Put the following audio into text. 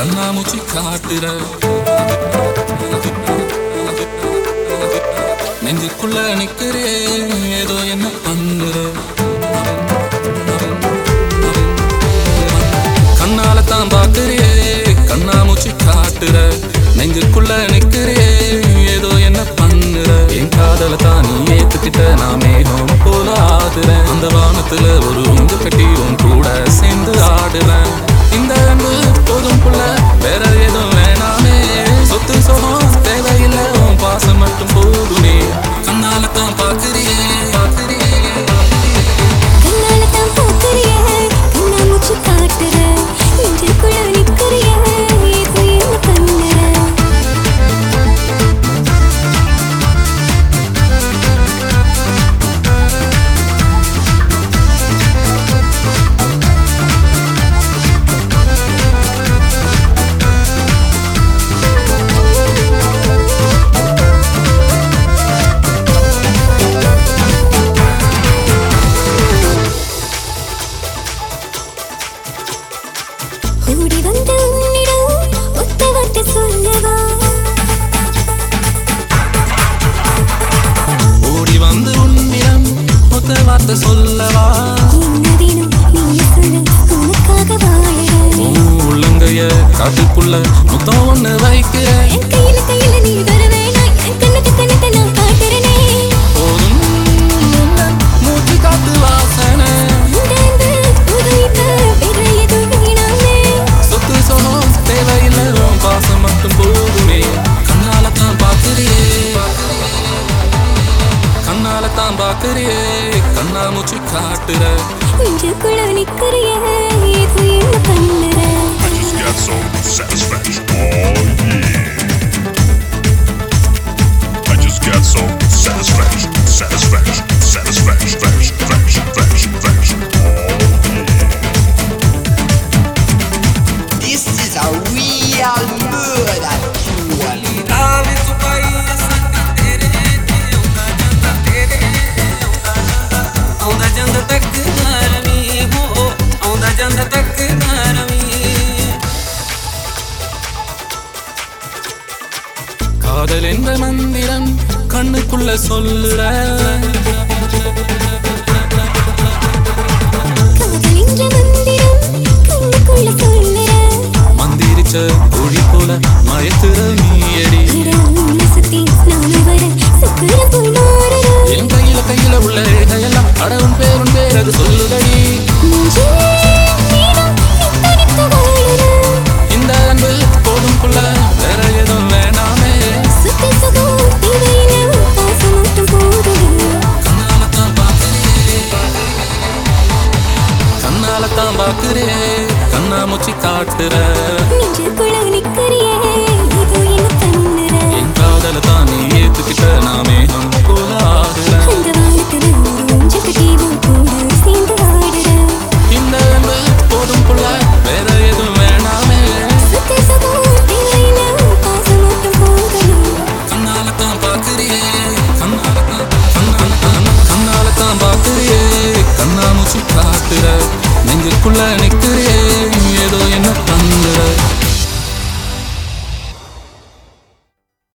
கண்ணாமூச்சி காட்டுற நெஞ்சுக்குள்ள நிக்கிறே ஏதோ என்ன பண்ணுற கண்ணால தான் பாக்குறியே கண்ணாமூச்சி காட்டுற நெஞ்சுக்குள்ள நிக்கிறே ஏதோ என்ன பண்ணுற என் காதல தான் நீ ஏத்துக்கிட்ட நான் மேகம் போல ஆடுறேன் அந்த வானத்துல ஒரு உங்க கட்டி உன் கூட சேர்ந்து ஆடுறேன் இந்த அன்பு போதும் புள்ள வேற எதுவும் வேணாமே சொத்து சொகம் தேவையில்லை உன் பாசம் மட்டும் போதுமே கண்ணால தான் பாக்குறியே கண்ணால தான் பாக்குறியே கண்ணாமூச்சி காட்டுற நெஞ்சுக்குள்ள நிக்கிறியே ஏதோ என்ன பண்ணுற ஓடி வந்து உன்னிடம் ஒத்த வார்த்தை சொல்லவா ஓடி வந்து உன்னிடம் ஒத்த வார்த்தை சொல்லவா என்னதினும் நீ சொல்ல உனக்காக வாழறேன் உள்ளங்கைய காட்டுக்குள்ள முத்தம் ஒண்ணு வைக்கிற என் கையில நீ வர வேணாம் என் கண்ணத்தை நான் காட்டுறேனே போதும் மூச்சு காத்து வாசனை இந்த அன்பு உதவிக்க வேற எதுவும் வேணாமே சொத்து சொகம் தேவையில்லை உன் பாசம் மட்டும் போதுமே கண்ணால தான் பாக்குறியே கண்ணால தான் பாக்குறியே கண்ணாமூச்சி காட்டுற நெஞ்சுக்குள்ள நிக்கிறியே ஏதோ என்ன பண்ணுற I just got some satisfaction. Oh yeah. I just got some satisfaction. This is a real murder tune. காதல் என்ற மந்திரம் கண்ணுக்குள்ள சொல்லுற காதல் என்ற மந்திரம் கண்ணுக்குள்ள சொல்லுற மந்திரிச்ச ஒளி போல மயத்துற நீயடி அட உன்னை சுத்தி நானு வர சுக்குரம் போல் மாறுற என் கையில உள்ள கையெல்லாம் அட உன் பேர் அது சொல்லுதடி நெஞ்சே நீதான் நித்தனித்து வாழுற இந்த அன்பு போதும் புள்ள வேற எதுவும் வேணாமே சுத்தி சுகம் தேவையில்லை உன் பாசம் மட்டும் போதும் கண்ணால தான் பாக்குறியே கண்ணால தான் பாக்குறியே கண்ணாமூச்சி காட்டுற நெஞ்சுக்குள்ள நிக்கிறியே ஏதோ என்ன பண்ணுற என் காதல தான் நீ ஏத்துக்கிட்ட நாமே நம் போல ஆடுற அந்த வானத்துல ஒரு நெஞ்சு கட்டி உன் கூட சேர்ந்து ஆடுற இந்த அன்பு போதும் புள்ள வேற எதுவும் வேணாமே சுத்தி சுகம் தேவையில்லை உன் பாசம் மட்டும் போதும் கண்ணால தான் பாக்குறியே கண்ணால தான் பாக்குறியே கண்ணாமூச்சி காட்டுற நெஞ்சுக்குள்ள நிக்கிறியே